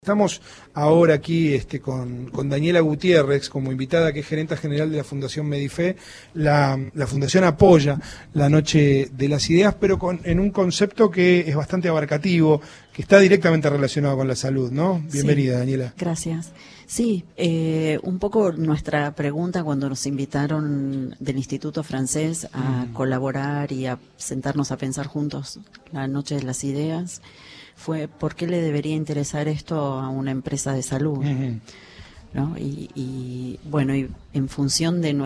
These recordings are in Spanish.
Estamos ahora aquí con Daniela Gutiérrez como invitada, que es gerenta general de la Fundación Medife. La Fundación apoya la Noche de las Ideas, pero en un concepto que es bastante abarcativo, que está directamente relacionado con la salud, ¿no? Bienvenida, sí. Daniela. Gracias. Sí, un poco nuestra pregunta cuando nos invitaron del Instituto Francés a colaborar y a sentarnos a pensar juntos la Noche de las Ideas fue ¿por qué le debería interesar esto a una empresa de salud? ¿No? Y bueno, y en función de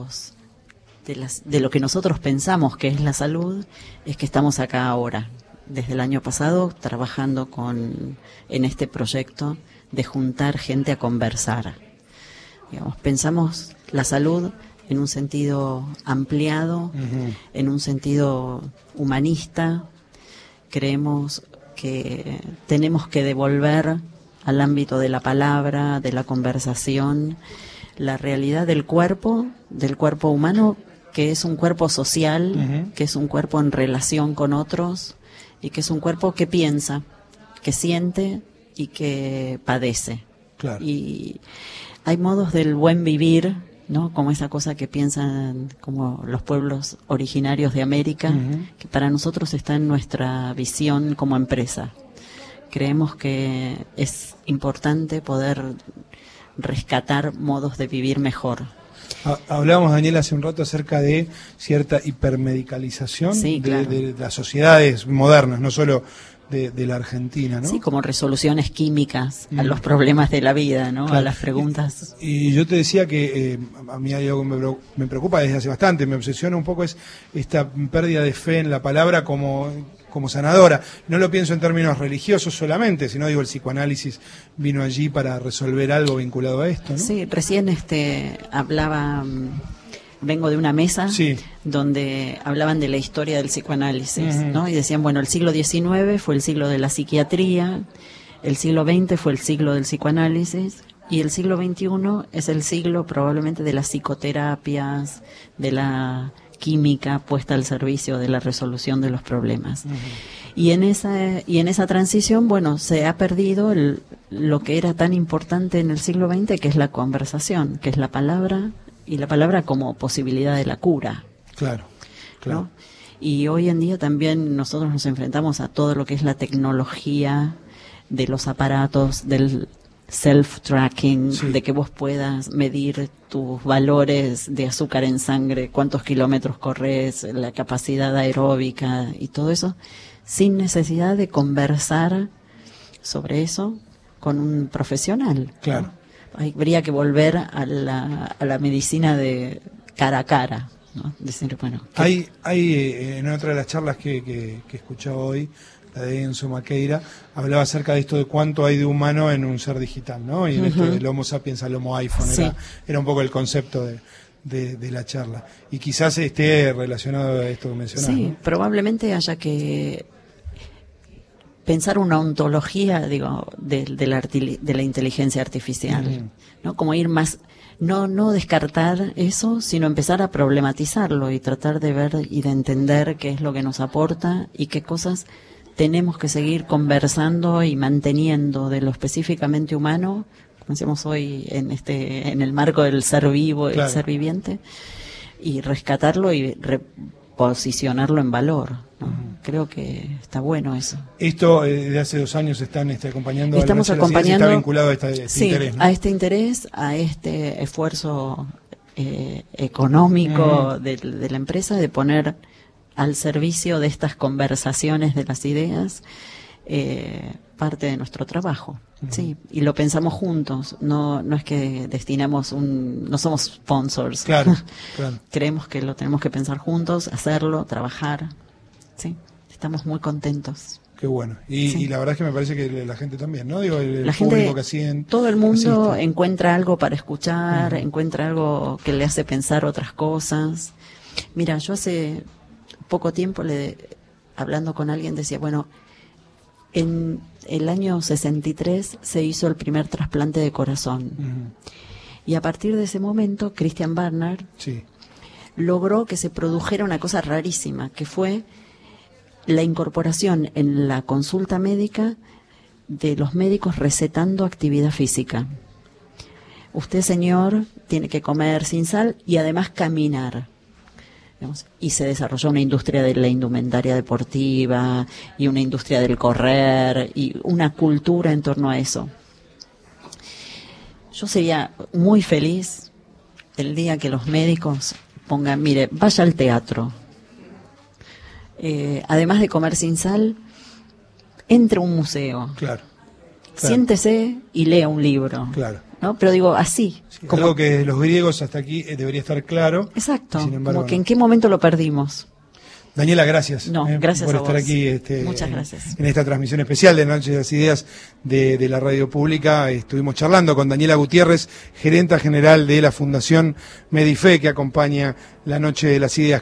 de lo que nosotros pensamos que es la salud, es que estamos acá ahora, desde el año pasado, trabajando en este proyecto de juntar gente a conversar. Digamos, pensamos la salud en un sentido ampliado, en un sentido humanista. Creemos que tenemos que devolver al ámbito de la palabra, de la conversación, la realidad del cuerpo humano, que es un cuerpo social, que es un cuerpo en relación con otros y que es un cuerpo que piensa, que siente y que padece. Claro. Y hay modos del buen vivir, ¿no? Como esa cosa que piensan como los pueblos originarios de América, que para nosotros está en nuestra visión como empresa. Creemos que es importante poder rescatar modos de vivir mejor. Hablábamos, Daniela, hace un rato acerca de cierta hipermedicalización, sí, claro, de las sociedades modernas, no solo de la Argentina, ¿no? Sí, como resoluciones químicas a los problemas de la vida, ¿no? Claro. A las preguntas. Y yo te decía que a mí hay algo que me preocupa desde hace bastante, me obsesiona un poco, es esta pérdida de fe en la palabra como sanadora. No lo pienso en términos religiosos solamente, sino digo, el psicoanálisis vino allí para resolver algo vinculado a esto, ¿no? Sí, recién hablaba... Vengo de una mesa donde hablaban de la historia del psicoanálisis, ¿no? Y decían, bueno, el siglo XIX fue el siglo de la psiquiatría, el siglo XX fue el siglo del psicoanálisis y el siglo XXI es el siglo probablemente de las psicoterapias, de la química puesta al servicio de la resolución de los problemas. Y en esa transición, bueno, se ha perdido lo que era tan importante en el siglo XX, que es la conversación, que es la palabra, y la palabra como posibilidad de la cura. Claro, claro. ¿No? Y hoy en día también nosotros nos enfrentamos a todo lo que es la tecnología de los aparatos, del self-tracking, de que vos puedas medir tus valores de azúcar en sangre, cuántos kilómetros corres, la capacidad aeróbica y todo eso, sin necesidad de conversar sobre eso con un profesional. Claro. ¿No? Habría que volver a la medicina de cara a cara, ¿no? Decir, bueno, hay en otra de las charlas que escuchaba hoy, la de Enzo Maqueira, hablaba acerca de esto de cuánto hay de humano en un ser digital, ¿no? Y en esto del Homo sapiens al Homo iPhone, era un poco el concepto de la charla. Y quizás esté relacionado a esto que mencionabas. Sí, ¿no? Probablemente haya que pensar una ontología, digo, de la inteligencia artificial, ¿no? Como ir más, no descartar eso, sino empezar a problematizarlo y tratar de ver y de entender qué es lo que nos aporta y qué cosas tenemos que seguir conversando y manteniendo de lo específicamente humano, como decíamos hoy en el marco del ser vivo, el ser viviente, y rescatarlo y posicionarlo en valor, ¿no? Creo que está bueno eso. Esto de hace 2 años están acompañando. Estamos acompañando, está vinculado a este interés, ¿no? A este interés, a este esfuerzo económico de la empresa de poner al servicio de estas conversaciones de las ideas parte de nuestro trabajo. Sí, y lo pensamos juntos, no es que destinamos no somos sponsors. Claro. Creemos que lo tenemos que pensar juntos, hacerlo, trabajar. Sí, estamos muy contentos. Qué bueno. Y la verdad es que me parece que la gente también, ¿no? Digo, el la público gente, que así todo el mundo asiste, encuentra algo para escuchar, encuentra algo que le hace pensar otras cosas. Mira, yo hace poco tiempo hablando con alguien decía, bueno, en el año 63 se hizo el primer trasplante de corazón. Y a partir de ese momento, Christian Barnard logró que se produjera una cosa rarísima, que fue la incorporación en la consulta médica de los médicos recetando actividad física. Usted, señor, tiene que comer sin sal y además caminar. Y se desarrolló una industria de la indumentaria deportiva y una industria del correr y una cultura en torno a eso. Yo sería muy feliz el día que los médicos pongan, mire, vaya al teatro. Además de comer sin sal, entre a un museo. Claro. Siéntese y lea un libro. Claro. ¿No? Pero digo, así. Sí, como algo que los griegos hasta aquí debería estar claro. Exacto, sin embargo, como que en qué momento lo perdimos. Daniela, gracias, gracias por a estar vos. aquí Muchas gracias. En esta transmisión especial de Noche de las Ideas de la Radio Pública. Estuvimos charlando con Daniela Gutiérrez, gerenta general de la Fundación Medife, que acompaña la Noche de las Ideas.